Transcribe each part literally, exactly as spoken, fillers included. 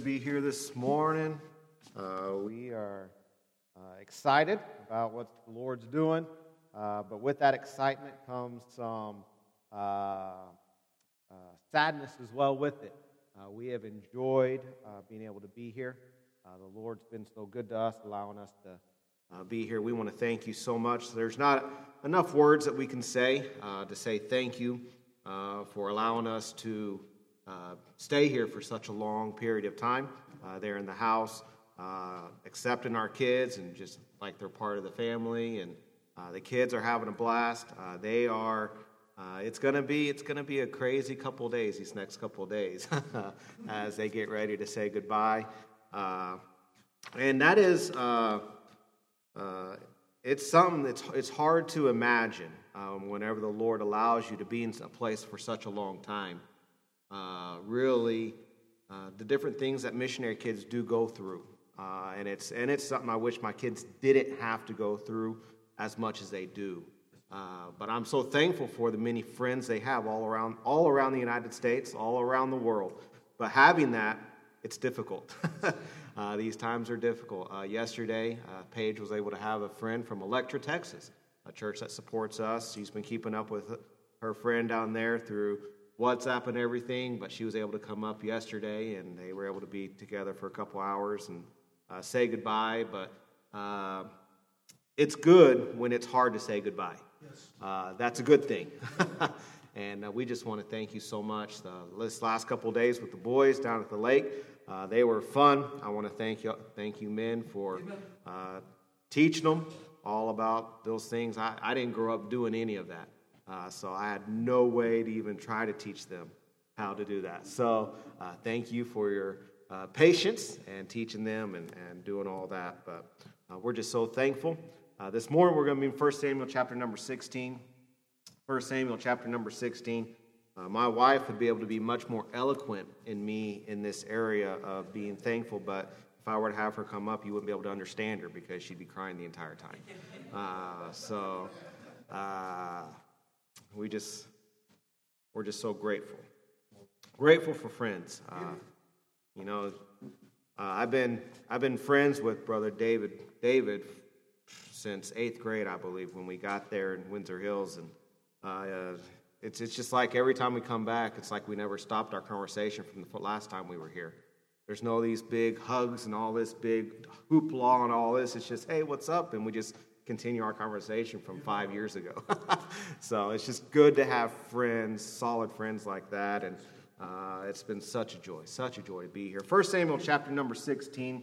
be here this morning. Uh, we are uh, excited about what the Lord's doing, uh, but with that excitement comes some uh, uh, sadness as well with it. Uh, we have enjoyed uh, being able to be here. Uh, the Lord's been so good to us, allowing us to uh, be here. We want to thank you so much. There's not enough words that we can say uh, to say thank you uh, for allowing us to Uh, stay here for such a long period of time. Uh, they're in the house, uh, accepting our kids and just like they're part of the family. And uh, the kids are having a blast. Uh, they are. Uh, it's gonna be. It's gonna be a crazy couple of days. These next couple of days, as they get ready to say goodbye. Uh, and that is. Uh, uh, it's something that's. It's hard to imagine um, whenever the Lord allows you to be in a place for such a long time. Uh, really, uh, the different things that missionary kids do go through, uh, and it's and it's something I wish my kids didn't have to go through as much as they do. Uh, but I'm so thankful for the many friends they have all around, all around the United States, all around the world. But having that, it's difficult. uh, these times are difficult. Uh, yesterday, uh, Paige was able to have a friend from Electra, Texas, a church that supports us. She's been keeping up with her friend down there through WhatsApp and everything, but she was able to come up yesterday, and they were able to be together for a couple hours and uh, say goodbye. But uh, it's good when it's hard to say goodbye. Yes. Uh, that's a good thing. And uh, we just want to thank you so much. The, this last couple of days with the boys down at the lake, uh, they were fun. I want to thank you, thank you men, for uh, teaching them all about those things. I, I didn't grow up doing any of that. Uh, so I had no way to even try to teach them how to do that. So uh, thank you for your uh, patience and teaching them and, and doing all that. But uh, we're just so thankful. Uh, this morning we're going to be in First Samuel chapter number sixteen. First Samuel chapter number sixteen. Uh, my wife would be able to be much more eloquent in me in this area of being thankful, but if I were to have her come up, you wouldn't be able to understand her because she'd be crying the entire time. Uh, so... Uh, We just, we're just so grateful. Grateful for friends. Uh, you know, uh, I've been, I've been friends with Brother David, David, since eighth grade, I believe, when we got there in Windsor Hills, and uh, it's, it's just like every time we come back, it's like we never stopped our conversation from the last time we were here. There's no these big hugs and all this big hoopla and all this. It's just, hey, what's up? And we just continue our conversation from five years ago. So it's just good to have friends, solid friends like that, and uh, it's been such a joy, such a joy to be here. First Samuel chapter number sixteen.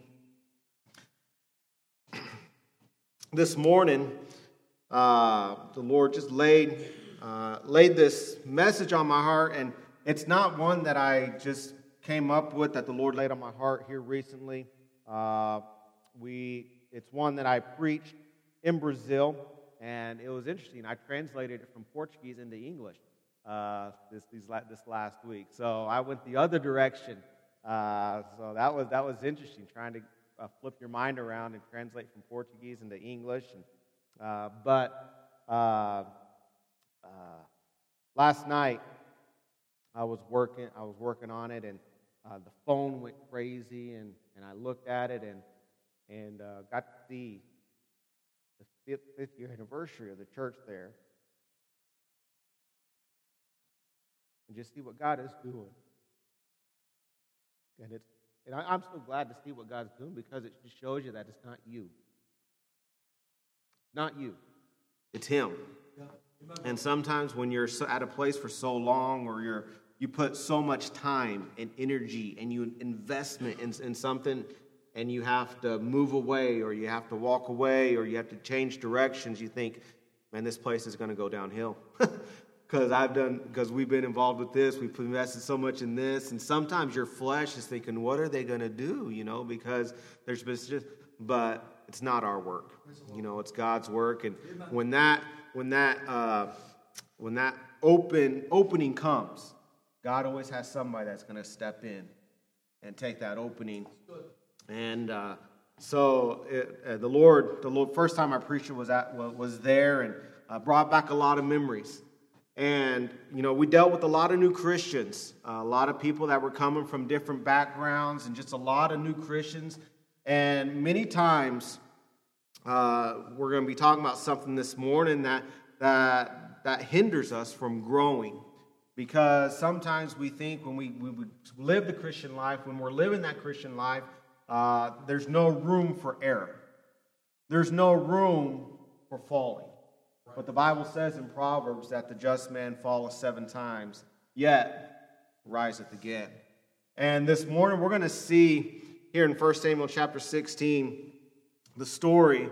This morning, uh, the Lord just laid uh, laid this message on my heart, and it's not one that I just came up with, that the Lord laid on my heart here recently. Uh, we, it's one that I preached in Brazil, and it was interesting. I translated it from Portuguese into English uh, this these this last week. So I went the other direction. Uh, so that was that was interesting, trying to uh, flip your mind around and translate from Portuguese into English. And, uh, but uh, uh, last night I was working. I was working on it, and uh, the phone went crazy, and, and I looked at it and and uh, got to see the fifth year anniversary of the church there, and just see what God is doing. And it's and I, I'm so glad to see what God's doing, because it just shows you that it's not you, not you, it's Him. Yeah. And sometimes when you're so, at a place for so long, or you're you put so much time and energy and you investment in, in something, and you have to move away, or you have to walk away, or you have to change directions, you think, man, this place is going to go downhill. Because I've done, because we've been involved with this, we've invested so much in this, and sometimes your flesh is thinking, what are they going to do? You know, because there's just, but it's not our work. You know, it's God's work, and when that, when that, uh, when that open opening comes, God always has somebody that's going to step in and take that opening. And uh, so it, uh, the Lord, the Lord, first time I preached was at was there, and uh, brought back a lot of memories. And, you know, we dealt with a lot of new Christians, uh, a lot of people that were coming from different backgrounds and just a lot of new Christians. And many times uh, we're going to be talking about something this morning that, that, that hinders us from growing. Because sometimes we think when we, we live the Christian life, when we're living that Christian life, uh, there's no room for error. There's no room for falling. But the Bible says in Proverbs that the just man falleth seven times, yet riseth again. And this morning we're going to see here in First Samuel chapter sixteen the story,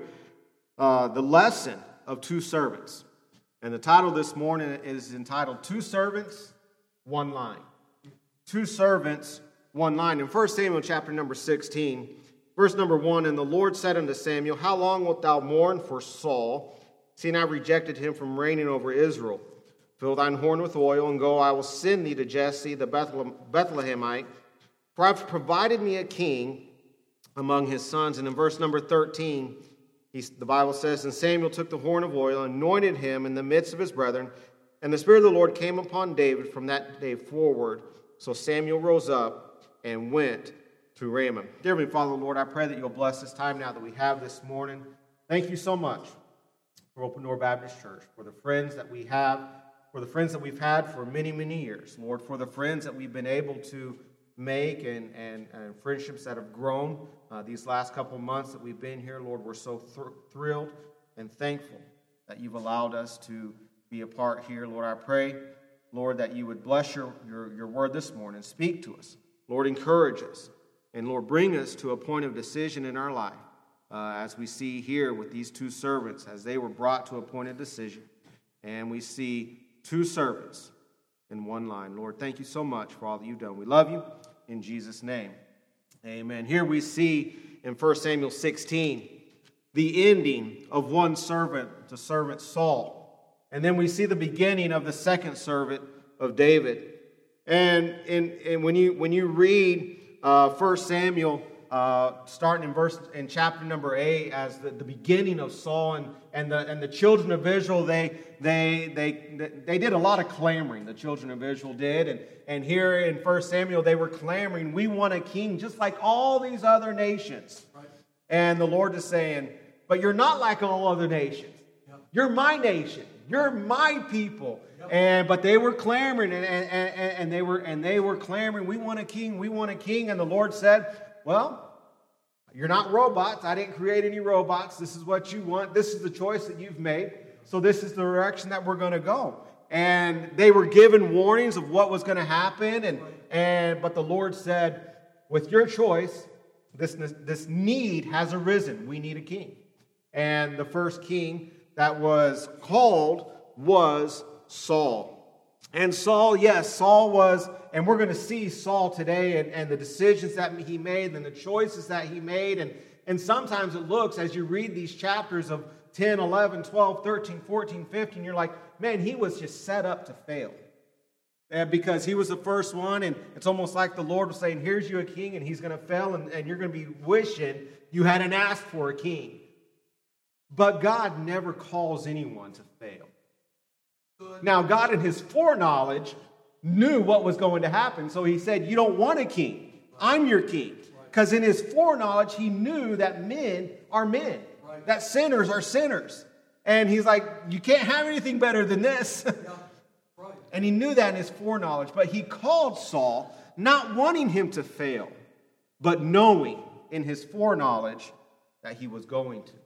uh, the lesson of two servants. And the title this morning is entitled Two Servants, One Line. Two Servants, One Line. In First Samuel chapter number sixteen, verse number one, And the Lord said unto Samuel, How long wilt thou mourn for Saul, seeing I rejected him from reigning over Israel? Fill thine horn with oil, and go, I will send thee to Jesse the Bethlehemite, for I have provided me a king among his sons. And in verse number thirteen, he, the Bible says, And Samuel took the horn of oil, and anointed him in the midst of his brethren, and the Spirit of the Lord came upon David from that day forward. So Samuel rose up and went to Ramah. Dear Heavenly Father, Lord, I pray that you'll bless this time now that we have this morning. Thank you so much for Open Door Baptist Church, for the friends that we have, for the friends that we've had for many, many years. Lord, for the friends that we've been able to make and, and, and friendships that have grown uh, these last couple months that we've been here. Lord, we're so thr- thrilled and thankful that you've allowed us to be a part here. Lord, I pray, Lord, that you would bless your, your, your word this morning. Speak to us. Lord, encourage us. And Lord, bring us to a point of decision in our life. Uh, as we see here with these two servants, as they were brought to a point of decision. And we see two servants in one line. Lord, thank you so much for all that you've done. We love you in Jesus' name. Amen. Here we see in First Samuel sixteen the ending of one servant, the servant Saul. And then we see the beginning of the second servant of David. And, and, and when you when you read uh, First Samuel, Uh, starting in verse in chapter number eight, as the, the beginning of Saul and, and the and the children of Israel, they they they they did a lot of clamoring. The children of Israel did, and and here in First Samuel, they were clamoring, "We want a king, just like all these other nations." Right. And the Lord is saying, "But you're not like all other nations. Yep. You're my nation. You're my people." Yep. And but they were clamoring, and and, and and they were and they were clamoring, "We want a king. We want a king." And the Lord said, "Well, you're not robots. I didn't create any robots. This is what you want. This is the choice that you've made. So this is the direction that we're going to go." And they were given warnings of what was going to happen. And, and but the Lord said, with your choice, this, this need has arisen. We need a king. And the first king that was called was Saul. And Saul, yes, Saul was, and we're going to see Saul today and, and the decisions that he made and the choices that he made. And, and sometimes it looks, as you read these chapters of ten, eleven, twelve, thirteen, fourteen, fifteen, you're like, man, he was just set up to fail. And because he was the first one, and it's almost like the Lord was saying, here's you a king, and he's going to fail, and, and you're going to be wishing you hadn't asked for a king. But God never calls anyone to fail. Now, God in his foreknowledge knew what was going to happen. So he said, you don't want a king. I'm your king. Because in his foreknowledge, he knew that men are men. That sinners are sinners. And he's like, you can't have anything better than this. And he knew that in his foreknowledge. But he called Saul, not wanting him to fail, but knowing in his foreknowledge that he was going to.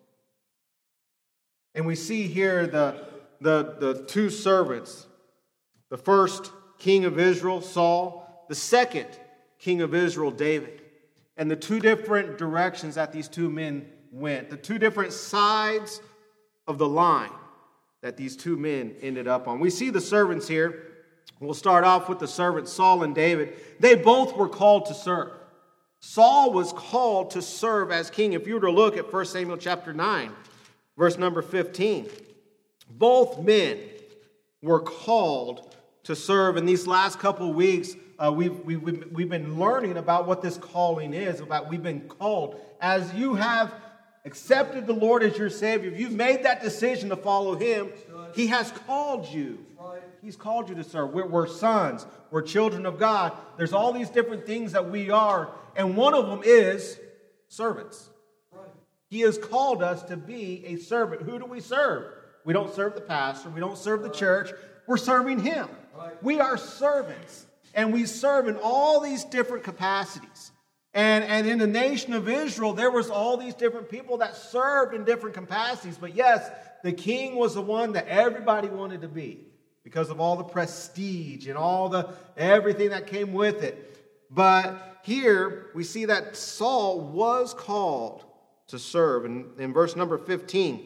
And we see here the... The, the two servants, the first king of Israel, Saul, the second king of Israel, David, and the two different directions that these two men went, the two different sides of the line that these two men ended up on. We see the servants here. We'll start off with the servants, Saul and David. They both were called to serve. Saul was called to serve as king. If you were to look at First Samuel chapter nine, verse number fifteen, both men were called to serve. In these last couple of weeks, uh, we've, we've, we've been learning about what this calling is, about we've been called. As you have accepted the Lord as your Savior, if you've made that decision to follow Him, He has called you. He's called you to serve. We're, we're sons. We're children of God. There's all these different things that we are, and one of them is servants. Right. He has called us to be a servant. Who do we serve? We don't serve the pastor. We don't serve the church. We're serving Him. Right. We are servants, and we serve in all these different capacities. And, and in the nation of Israel, there was all these different people that served in different capacities. But yes, the king was the one that everybody wanted to be because of all the prestige and all the everything that came with it. But here we see that Saul was called to serve. And in verse number fifteen,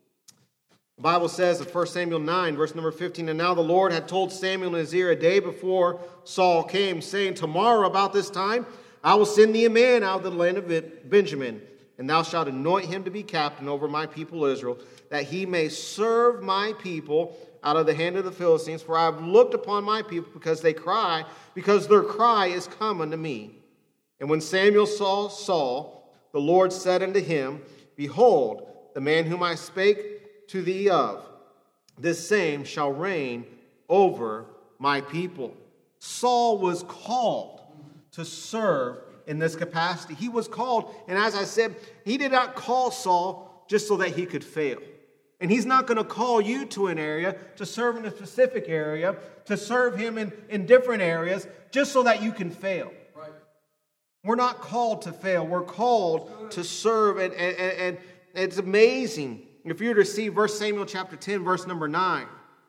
the Bible says in First Samuel nine, verse number fifteen, and now the Lord had told Samuel in his ear a day before Saul came, saying, tomorrow about this time I will send thee a man out of the land of Benjamin, and thou shalt anoint him to be captain over my people Israel, that he may serve my people out of the hand of the Philistines. For I have looked upon my people because they cry, because their cry is come unto me. And when Samuel saw Saul, the Lord said unto him, behold, the man whom I spake to thee of, this same shall reign over my people. Saul was called to serve in this capacity. He was called, and as I said, he did not call Saul just so that he could fail. And he's not going to call you to an area to serve in a specific area, to serve him in, in different areas, just so that you can fail. Right. We're not called to fail. We're called to serve, and, and, and it's amazing. If you were to see First Samuel chapter ten, verse number nine,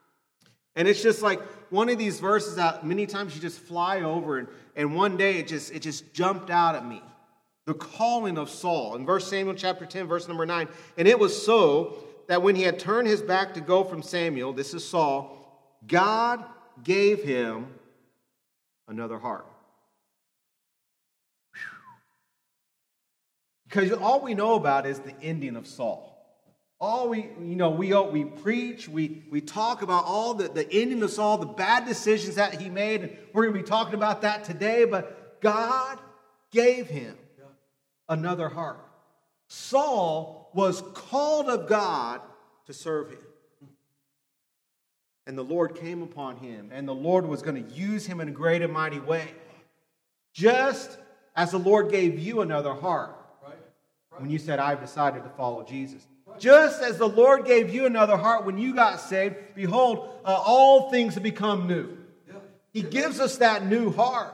and it's just like one of these verses that many times you just fly over, and, and one day it just it just jumped out at me. The calling of Saul. In First Samuel chapter ten, verse number nine. And it was so that when he had turned his back to go from Samuel, this is Saul, God gave him another heart. Because all we know about is the ending of Saul. All we, you know, we we preach, we, we talk about all the, the ending of Saul, the bad decisions that he made, and we're going to be talking about that today, but God gave him another heart. Saul was called of God to serve him. And the Lord came upon him, and the Lord was going to use him in a great and mighty way. Just as the Lord gave you another heart when you said, I've decided to follow Jesus. Just as the Lord gave you another heart when you got saved, behold, uh, all things have become new. He gives us that new heart.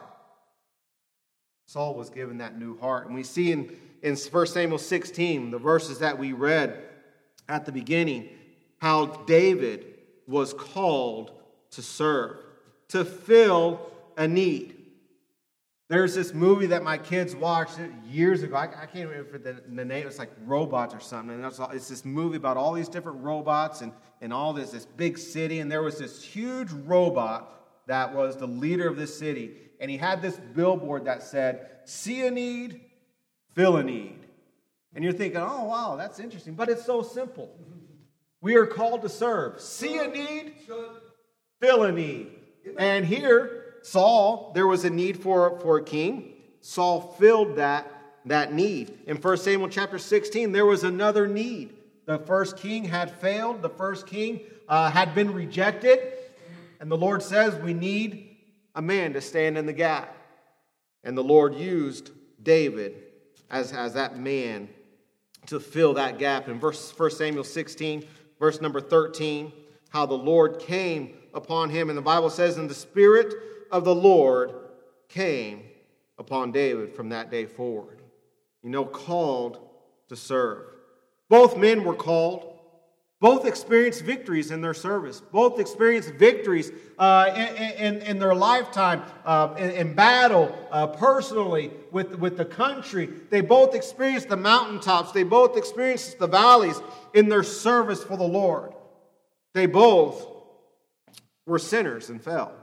Saul was given that new heart. And we see in, in First Samuel sixteen, the verses that we read at the beginning, how David was called to serve, to fill a need. There's this movie that my kids watched years ago. I, I can't remember the, the name. It's like Robots or something. And it's, it's this movie about all these different robots and, and all this, this big city. And there was this huge robot that was the leader of this city. And he had this billboard that said, see a need, fill a need. And you're thinking, oh, wow, that's interesting. But it's so simple. We are called to serve. See a need, fill a need. And here, Saul, there was a need for, for a king. Saul filled that, that need. In First Samuel chapter sixteen, there was another need. The first king had failed. The first king uh, had been rejected. And the Lord says, we need a man to stand in the gap. And the Lord used David as, as that man to fill that gap. In verse, First Samuel sixteen, verse number thirteen, how the Lord came upon him. And the Bible says, and the Spirit of the Lord came upon David from that day forward. You know, called to serve. Both men were called. Both experienced victories in their service. Both experienced victories uh, in, in, in their lifetime, uh, in, in battle, uh, personally, with, with the country. They both experienced the mountaintops. They both experienced the valleys in their service for the Lord. They both were sinners and fell.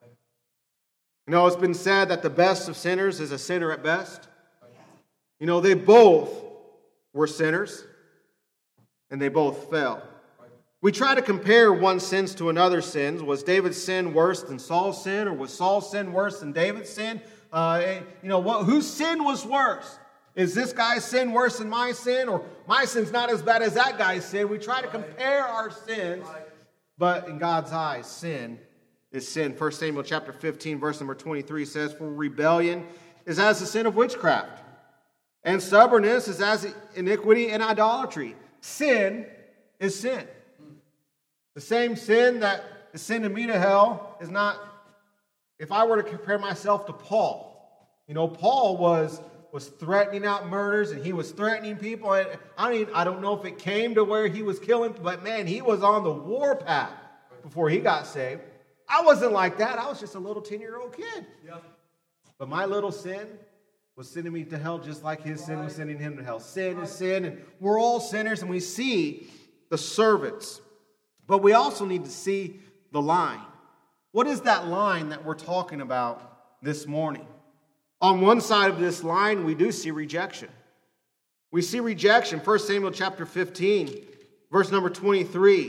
You know, it's been said that the best of sinners is a sinner at best. You know, they both were sinners, and they both fell. We try to compare one sins to another's sins. Was David's sin worse than Saul's sin, or was Saul's sin worse than David's sin? Uh, you know, what, whose sin was worse? Is this guy's sin worse than my sin, or my sin's not as bad as that guy's sin? We try to compare our sins, but in God's eyes, sin is sin. First Samuel chapter fifteen, verse number twenty-three says, "For rebellion is as the sin of witchcraft, and stubbornness is as iniquity and idolatry." Sin is sin. The same sin that is sending me to hell is not, if I were to compare myself to Paul, you know, Paul was, was threatening out murders and he was threatening people. And I mean, I don't know if it came to where he was killing, but man, he was on the war path before he got saved. I wasn't like that. I was just a little ten-year-old kid. Yeah. But my little sin was sending me to hell just like his sin was sending him to hell. Sin is sin, and we're all sinners, and we see the servants. But we also need to see the line. What is that line that we're talking about this morning? On one side of this line, we do see rejection. We see rejection. First Samuel chapter fifteen, verse number twenty-three.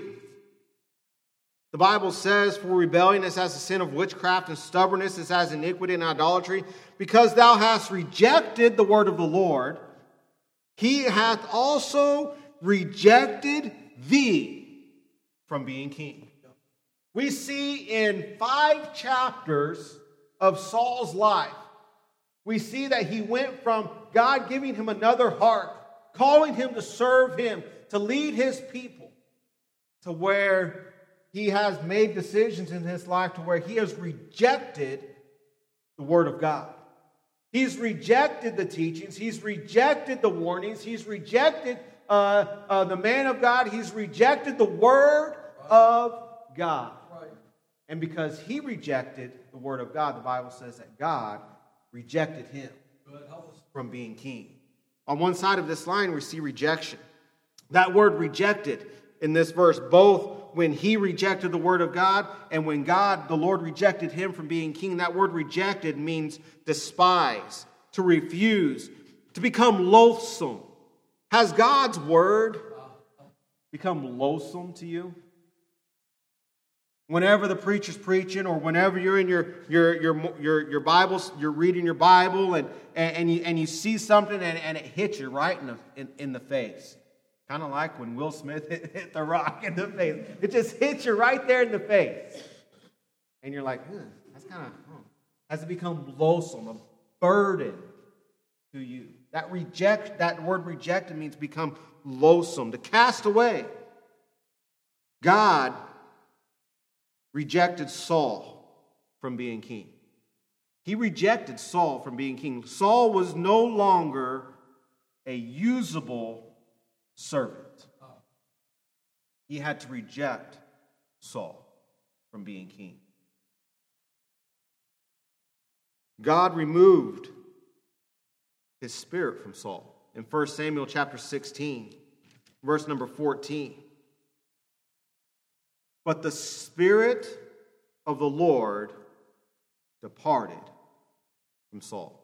The Bible says, "For rebellion is as the sin of witchcraft, and stubbornness is as iniquity and idolatry. Because thou hast rejected the word of the Lord, he hath also rejected thee from being king." We see in five chapters of Saul's life, we see that he went from God giving him another heart, calling him to serve him, to lead his people, to where he has made decisions in his life to where he has rejected the word of God. He's rejected the teachings. He's rejected the warnings. He's rejected uh, uh, the man of God. He's rejected the word of God. Right. And because he rejected the word of God, the Bible says that God rejected him from being king. On one side of this line, we see rejection. That word rejected in this verse, both when he rejected the word of God and when God, the Lord, rejected him from being king. That word rejected means despise, to refuse, to become loathsome. Has God's word become loathsome to you? Whenever the preacher's preaching, or whenever you're in your your your your, your Bibles, you're reading your Bible, and and, and you and you see something and, and it hits you right in the in, in the face. Kind of like when Will Smith hit, hit the rock in the face. It just hits you right there in the face. And you're like, eh, that's kind of, oh. Has it become loathsome, a burden to you? That reject, that word rejected means become loathsome, to cast away. God rejected Saul from being king. He rejected Saul from being king. Saul was no longer a usable servant. He had to reject Saul from being king. God removed his spirit from Saul. In First Samuel chapter sixteen, verse number fourteen. "But the Spirit of the Lord departed from Saul."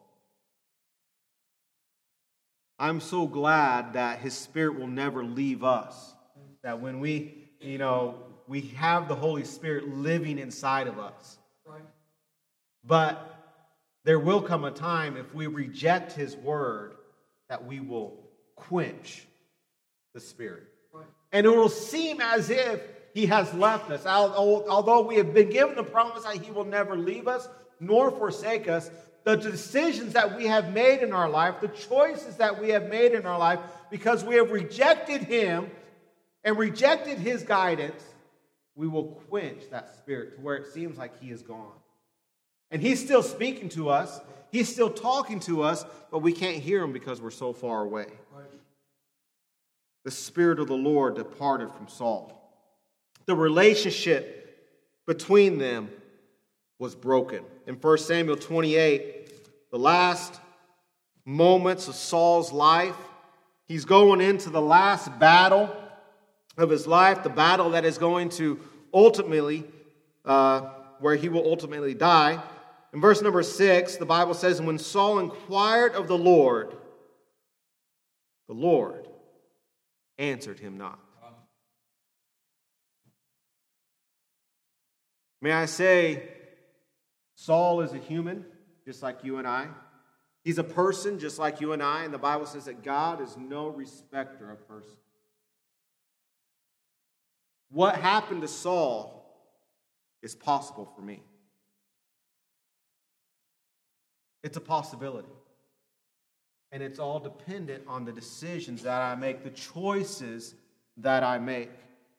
I'm so glad that his Spirit will never leave us. That when we, you know, we have the Holy Spirit living inside of us. Right. But there will come a time, if we reject his word, that we will quench the Spirit. Right. And it will seem as if he has left us. Although we have been given the promise that he will never leave us nor forsake us, the decisions that we have made in our life, the choices that we have made in our life, because we have rejected him and rejected his guidance, we will quench that Spirit to where it seems like he is gone. And he's still speaking to us. He's still talking to us, but we can't hear him because we're so far away. Right. The Spirit of the Lord departed from Saul. The relationship between them was broken. In First Samuel twenty-eight, the last moments of Saul's life, he's going into the last battle of his life, the battle that is going to ultimately, uh, where he will ultimately die. In verse number six, the Bible says, "And when Saul inquired of the Lord, the Lord answered him not." May I say, Saul is a human, just like you and I. He's a person, just like you and I. And the Bible says that God is no respecter of persons. What happened to Saul is possible for me. It's a possibility. And it's all dependent on the decisions that I make, the choices that I make.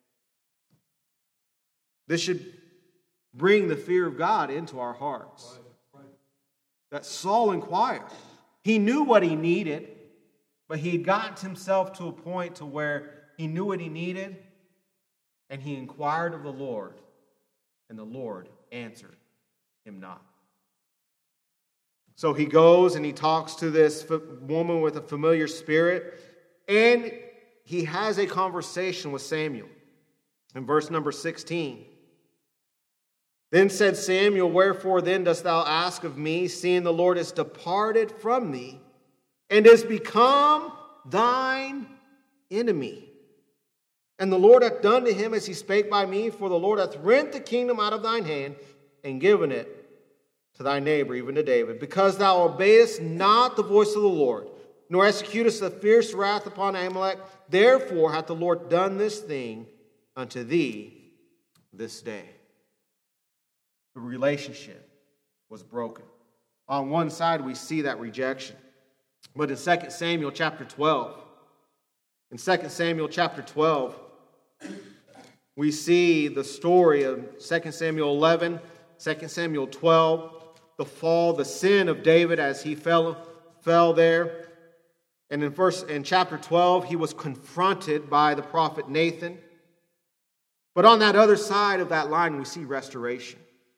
This should bring the fear of God into our hearts. Right, right. That Saul inquired. He knew what he needed, but he had gotten himself to a point to where he knew what he needed, and he inquired of the Lord, and the Lord answered him not. So he goes and he talks to this woman with a familiar spirit, and he has a conversation with Samuel. In verse number sixteen, then said Samuel, wherefore then dost thou ask of me, seeing the Lord is departed from thee, and is become thine enemy? And the Lord hath done to him as he spake by me, for the Lord hath rent the kingdom out of thine hand, and given it to thy neighbor, even to David, because thou obeyest not the voice of the Lord, nor executest the fierce wrath upon Amalek. Therefore hath the Lord done this thing unto thee this day. The relationship was broken. On one side, we see that rejection. But in Second Samuel chapter twelve, in Second Samuel chapter twelve, we see the story of Second Samuel eleven, Second Samuel twelve, the fall, the sin of David as he fell, fell there. And in verse, in chapter twelve, he was confronted by the prophet Nathan. But on that other side of that line, we see restoration.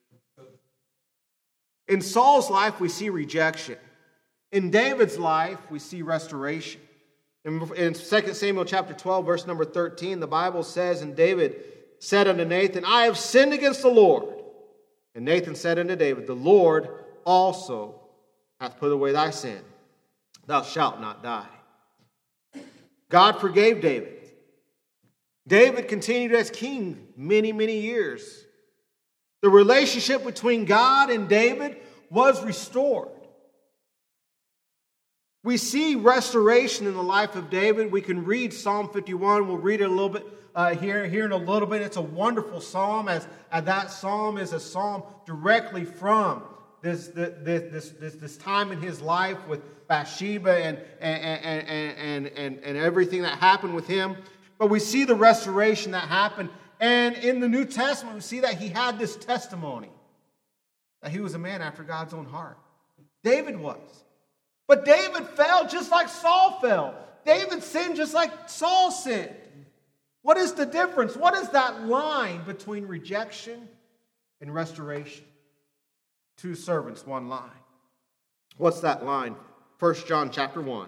In Saul's life, we see rejection. In David's life, we see restoration. In, in Second Samuel chapter twelve, verse number thirteen, the Bible says, and David said unto Nathan, I have sinned against the Lord. And Nathan said unto David, the Lord also hath put away thy sin. Thou shalt not die. God forgave David. David continued as king many, many years. The relationship between God and David was restored. We see restoration in the life of David. We can read Psalm fifty-one. We'll read it a little bit uh, here, here in a little bit. It's a wonderful psalm, as, as that psalm is a psalm directly from this, this, this, this, this time in his life with Bathsheba and, and, and, and, and, and everything that happened with him. But we see the restoration that happened. And in the New Testament, we see that he had this testimony that he was a man after God's own heart. David was. But David fell just like Saul fell. David sinned just like Saul sinned. What is the difference? What is that line between rejection and restoration? Two servants, one line. What's that line? First John chapter one.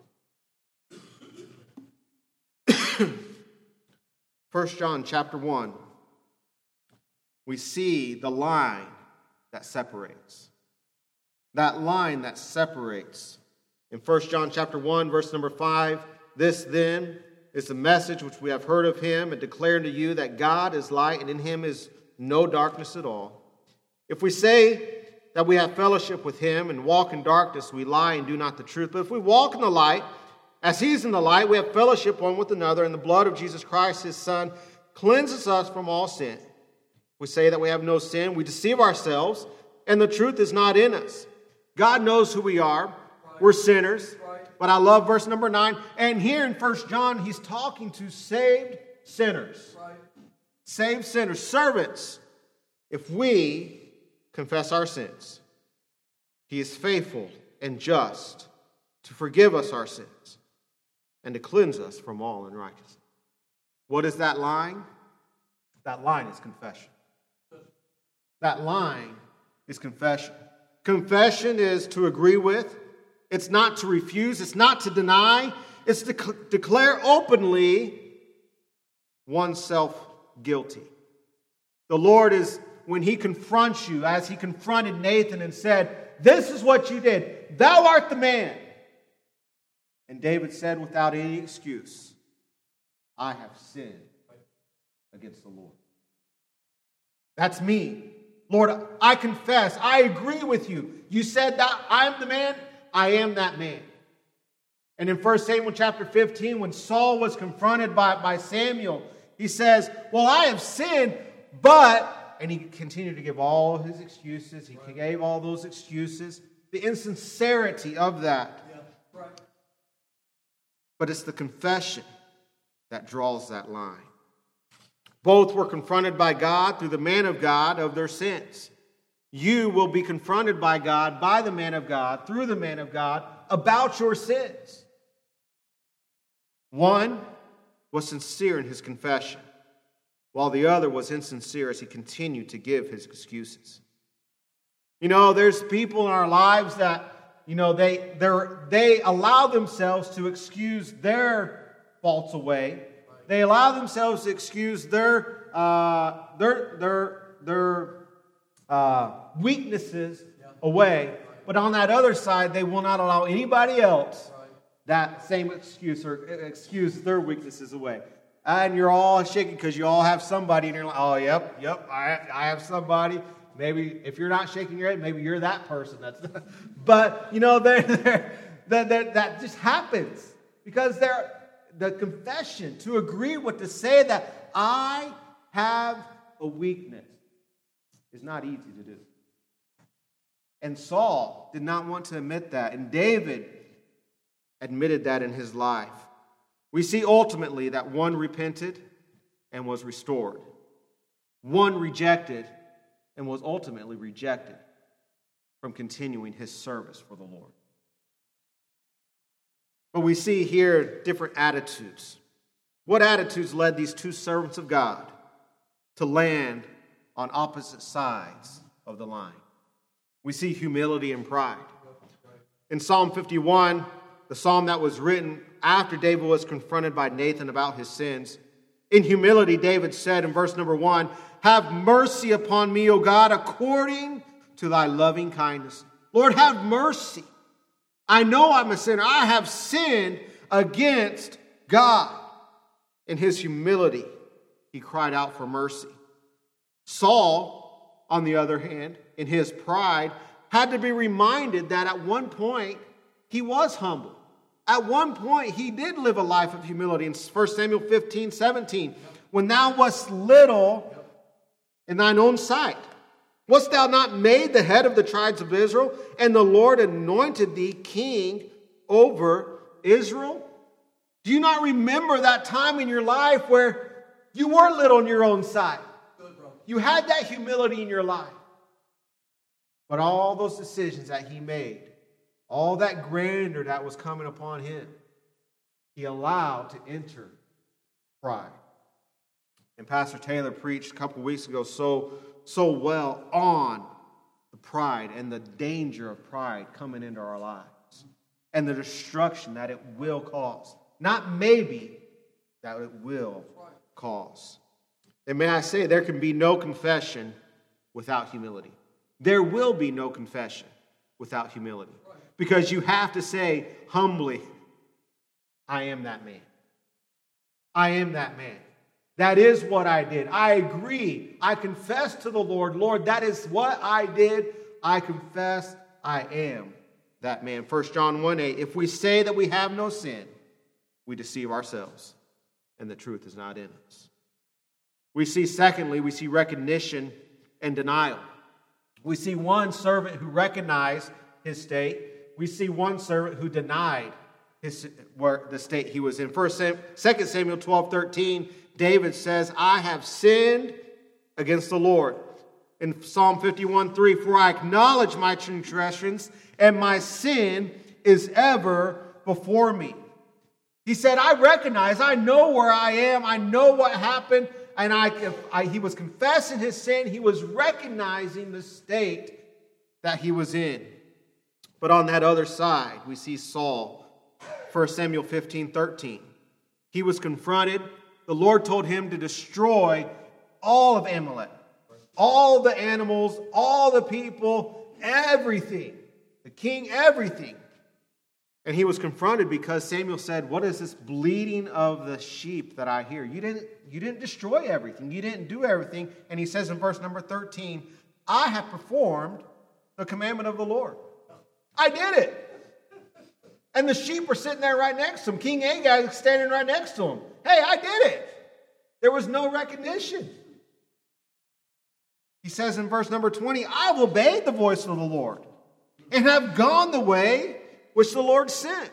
First John chapter one. We see the line that separates. That line that separates. In First John chapter one, verse number five, this then is the message which we have heard of him and declare unto you that God is light and in him is no darkness at all. If we say that we have fellowship with him and walk in darkness, we lie and do not the truth. But if we walk in the light, as he is in the light, we have fellowship one with another, and the blood of Jesus Christ, his Son, cleanses us from all sin. If we say that we have no sin, we deceive ourselves, and the truth is not in us. God knows who we are. Right. We're sinners. Right. But I love verse number nine. And here in First John, he's talking to saved sinners. Right. Saved sinners, servants. If we confess our sins, he is faithful and just to forgive us our sins and to cleanse us from all unrighteousness. What is that line? That line is confession. That line is confession. Confession is to agree with. It's not to refuse. It's not to deny. It's to c- declare openly oneself guilty. The Lord is, when he confronts you, as he confronted Nathan and said, this is what you did. Thou art the man. And David said without any excuse, I have sinned against the Lord. That's me. Lord, I confess. I agree with you. You said that I'm the man. I am that man. And in First Samuel chapter fifteen, when Saul was confronted by, by Samuel, he says, well, I have sinned, but and he continued to give all his excuses. He right. gave all those excuses. The insincerity of that. Yeah. Right. But it's the confession that draws that line. Both were confronted by God through the man of God of their sins. You will be confronted by God, by the man of God, through the man of God, about your sins. One was sincere in his confession, while the other was insincere as he continued to give his excuses. You know, there's people in our lives that, you know, they they they allow themselves to excuse their faults away. They allow themselves to excuse their uh, their their their uh, weaknesses away. But on that other side, they will not allow anybody else that same excuse or excuse their weaknesses away. And you're all shaking because you all have somebody, and you're like, oh, yep, yep, I, I have somebody. Maybe if you're not shaking your head, maybe you're that person. That's, but you know, they're, they're, that that that just happens because they're the confession to agree with to say that I have a weakness is not easy to do. And Saul did not want to admit that, and David admitted that in his life. We see ultimately that one repented and was restored. One rejected and was ultimately rejected from continuing his service for the Lord. But we see here different attitudes. What attitudes led these two servants of God to land on opposite sides of the line? We see humility and pride. In Psalm fifty-one, the psalm that was written after David was confronted by Nathan about his sins, in humility, David said in verse number one, have mercy upon me, O God, according to thy loving kindness. Lord, have mercy. I know I'm a sinner. I have sinned against God. In his humility, he cried out for mercy. Saul, on the other hand, in his pride, had to be reminded that at one point he was humble. At one point he did live a life of humility. In First Samuel fifteen, seventeen, when thou wast little in thine own sight, wast thou not made the head of the tribes of Israel, and the Lord anointed thee king over Israel? Do you not remember that time in your life where you were little in your own sight? You had that humility in your life. But all those decisions that he made, all that grandeur that was coming upon him, he allowed to enter pride. And Pastor Taylor preached a couple weeks ago so, so well on the pride and the danger of pride coming into our lives and the destruction that it will cause. Not maybe, that it will cause. And may I say, there can be no confession without humility. There will be no confession without humility. Because you have to say humbly, I am that man. I am that man. That is what I did. I agree. I confess to the Lord, Lord, that is what I did. I confess I am that man. First John one eight, if we say that we have no sin, we deceive ourselves, and the truth is not in us. We see, secondly, we see recognition and denial. We see one servant who recognized his state. We see one servant who denied his, where the state he was in. First, Second Samuel twelve thirteen, David says, I have sinned against the Lord. In Psalm fifty-one three, for I acknowledge my transgressions, and my sin is ever before me. He said, I recognize, I know where I am, I know what happened, and I, I he was confessing his sin, he was recognizing the state that he was in. But on that other side, we see Saul, First Samuel fifteen thirteen. He was confronted. The Lord told him to destroy all of Amalek, all the animals, all the people, everything. The king, everything. And he was confronted because Samuel said, what is this bleating of the sheep that I hear? You didn't, you didn't destroy everything. You didn't do everything. And he says in verse number thirteen, I have performed the commandment of the Lord. I did it. And the sheep were sitting there right next to him. King Agag is standing right next to him. Hey, I did it. There was no recognition. He says in verse number twenty, I have obeyed the voice of the Lord and have gone the way which the Lord sent.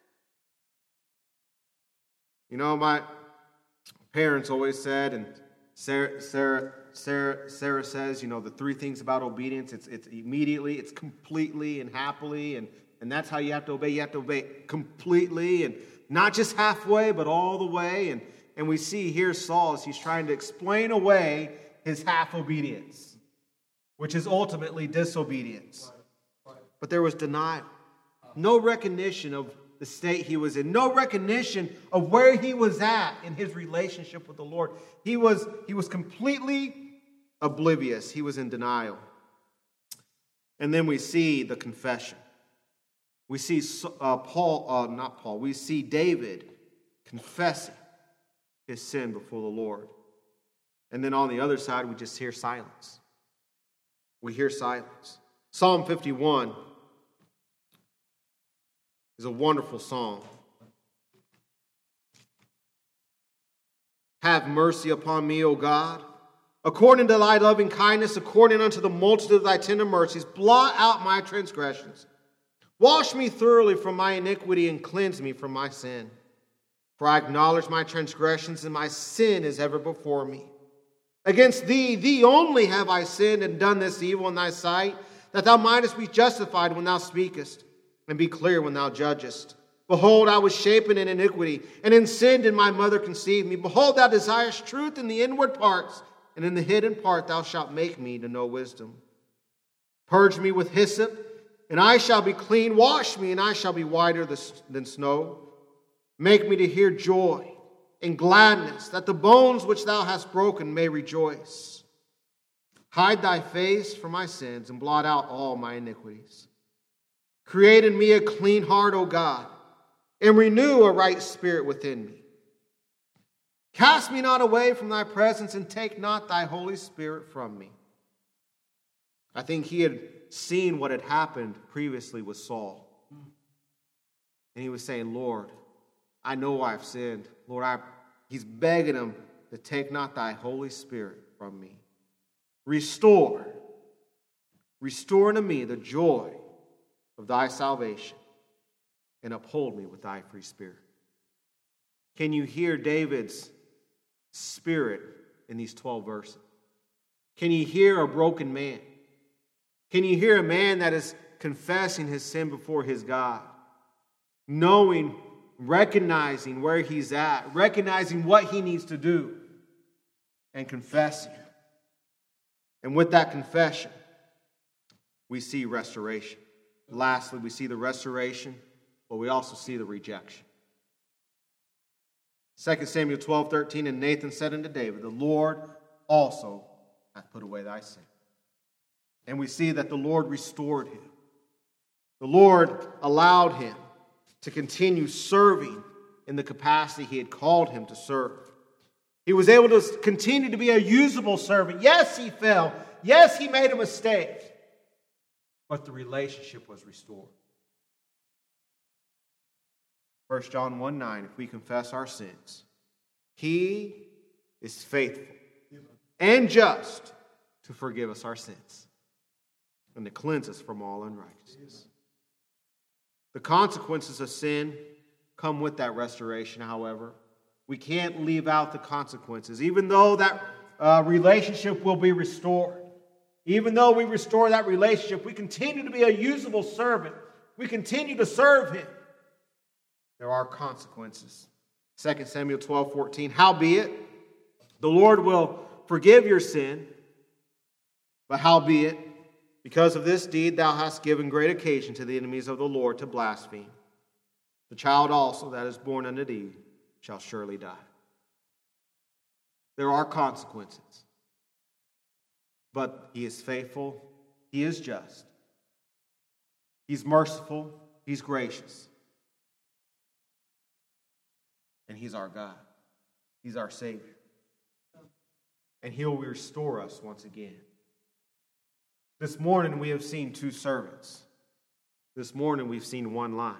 You know, my parents always said, and Sarah, Sarah, Sarah, Sarah says, you know, the three things about obedience, it's, it's immediately, it's completely and happily, and, and that's how you have to obey. You have to obey completely, and not just halfway, but all the way. And, and we see here Saul as he's trying to explain away his half-obedience, which is ultimately disobedience. But there was denial. No recognition of the state he was in. No recognition of where he was at in his relationship with the Lord. He was, he was completely oblivious. He was in denial. And then we see the confession. We see uh, Paul, uh, not Paul, we see David confessing his sin before the Lord. And then on the other side, we just hear silence. We hear silence. Psalm fifty-one is a wonderful song. Have mercy upon me, O God, according to thy loving kindness, according unto the multitude of thy tender mercies. Blot out my transgressions. Wash me thoroughly from my iniquity and cleanse me from my sin. For I acknowledge my transgressions, and my sin is ever before me. Against thee, thee only have I sinned and done this evil in thy sight, that thou mightest be justified when thou speakest, and be clear when thou judgest. Behold, I was shapen in iniquity, and in sin did my mother conceive me. Behold, thou desirest truth in the inward parts, and in the hidden part thou shalt make me to know wisdom. Purge me with hyssop, and I shall be clean. Wash me, and I shall be whiter than snow. Make me to hear joy and gladness, that the bones which thou hast broken may rejoice. Hide thy face from my sins, and blot out all my iniquities. Create in me a clean heart, O God, and renew a right spirit within me. Cast me not away from thy presence, and take not thy Holy Spirit from me. I think he had seen what had happened previously with Saul. And he was saying, Lord, I know I've sinned. Lord, I, he's begging him to take not thy Holy Spirit from me. Restore, restore unto me the joy of thy salvation, and uphold me with thy free spirit. Can you hear David's spirit in these twelve verses? Can you hear a broken man? Can you hear a man that is confessing his sin before his God, knowing, recognizing where he's at, recognizing what he needs to do, and confessing? And with that confession, we see restoration. Lastly, we see the restoration, but we also see the rejection. Second Samuel twelve thirteen, and Nathan said unto David, the Lord also hath put away thy sin. And we see that the Lord restored him. The Lord allowed him to continue serving in the capacity he had called him to serve. He was able to continue to be a usable servant. Yes, he fell. Yes, he made a mistake. But the relationship was restored. First John one nine, if we confess our sins, he is faithful and just to forgive us our sins and to cleanse us from all unrighteousness. The consequences of sin come with that restoration, however. We can't leave out the consequences. Even though that uh, relationship will be restored, even though we restore that relationship, we continue to be a usable servant. We continue to serve him. There are consequences. Second Samuel twelve fourteen, howbeit, the Lord will forgive your sin, but howbeit, because of this deed thou hast given great occasion to the enemies of the Lord to blaspheme. The child also that is born unto thee shall surely die. There are consequences. But he is faithful. He is just. He's merciful. He's gracious. And he's our God. He's our Savior. And he'll restore us once again. This morning we have seen two servants. This morning we've seen one line.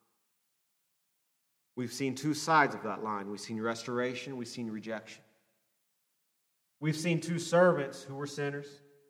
We've seen two sides of that line. We've seen restoration. We've seen rejection. We've seen two servants who were sinners.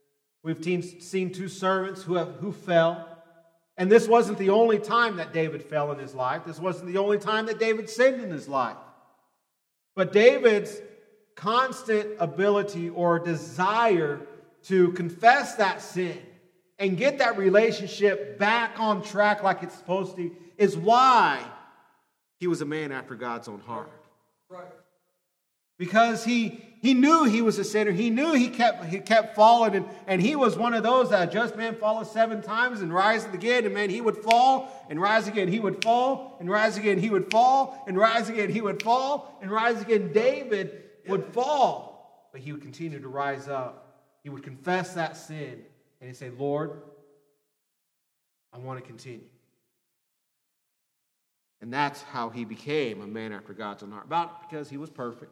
We've teen, seen two servants who, have, who fell. And this wasn't the only time that David fell in his life. This wasn't the only time that David sinned in his life. But David's constant ability or desire to confess that sin and get that relationship back on track like it's supposed to is why he was a man after God's own heart. Right. Because he he knew he was a sinner. He knew he kept he kept falling. And, and he was one of those that a just man falleth seven times and riseth again. And man, he would fall and rise again. He would fall and rise again. He would fall and rise again. He would fall and rise again. David would fall, but he would continue to rise up. He would confess that sin. And he'd say, Lord, I want to continue. And that's how he became a man after God's own heart. Not because he was perfect,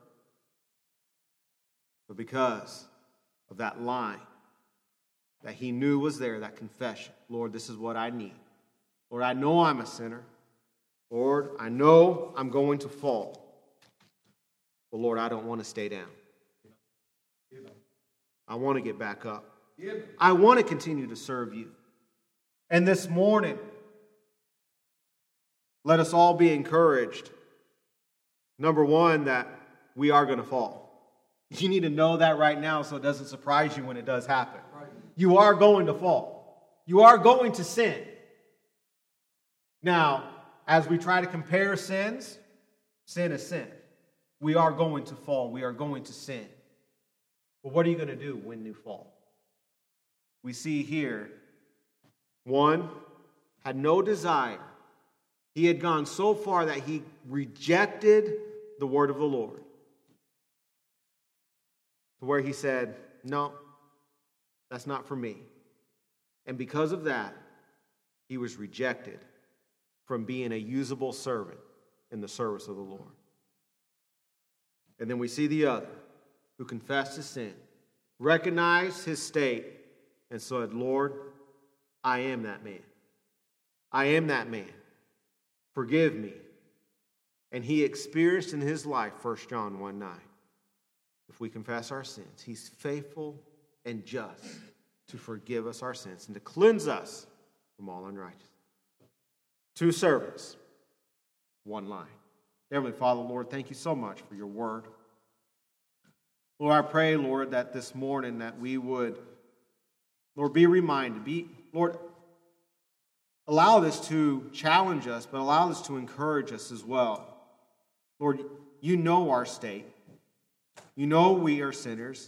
but because of that line that he knew was there, that confession. Lord, this is what I need. Lord, I know I'm a sinner. Lord, I know I'm going to fall. But Lord, I don't want to stay down. I want to get back up. I want to continue to serve you. And this morning, let us all be encouraged. Number one, that we are going to fall. You need to know that right now so it doesn't surprise you when it does happen. Right. You are going to fall. You are going to sin. Now, as we try to compare sins, sin is sin. We are going to fall. We are going to sin. But what are you going to do when you fall? We see here, one had no desire. He had gone so far that he rejected the word of the Lord. To where he said, no, that's not for me. And because of that, he was rejected from being a usable servant in the service of the Lord. And then we see the other who confessed his sin, recognized his state, and said, Lord, I am that man. I am that man. Forgive me. And he experienced in his life, First John one nine. If we confess our sins, he's faithful and just to forgive us our sins and to cleanse us from all unrighteousness. Two servants, one line. Heavenly Father, Lord, thank you so much for your word. Lord, I pray, Lord, that this morning that we would, Lord, be reminded, be, Lord, allow this to challenge us, but allow this to encourage us as well. Lord, you know our state. You know we are sinners.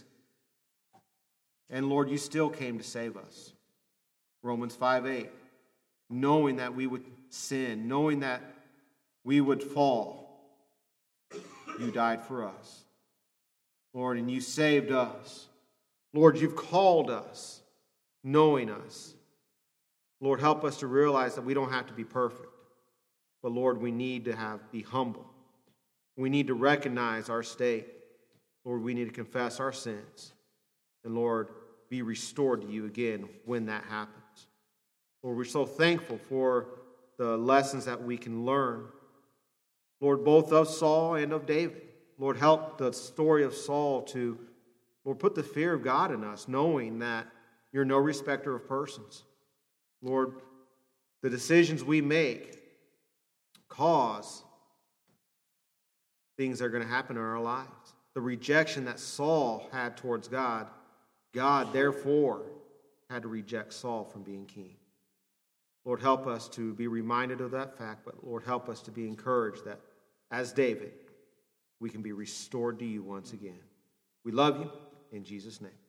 And Lord, you still came to save us. Romans five eight. Knowing that we would sin, knowing that we would fall, you died for us. Lord, and you saved us. Lord, you've called us, knowing us. Lord, help us to realize that we don't have to be perfect. But Lord, we need to have be humble. We need to recognize our state. Lord, we need to confess our sins. And Lord, be restored to you again when that happens. Lord, we're so thankful for the lessons that we can learn. Lord, both of Saul and of David. Lord, help the story of Saul to, Lord, put the fear of God in us, knowing that you're no respecter of persons. Lord, the decisions we make cause things that are going to happen in our lives. The rejection that Saul had towards God, God, therefore, had to reject Saul from being king. Lord, help us to be reminded of that fact, but Lord, help us to be encouraged that, as David, we can be restored to you once again. We love you in Jesus' name.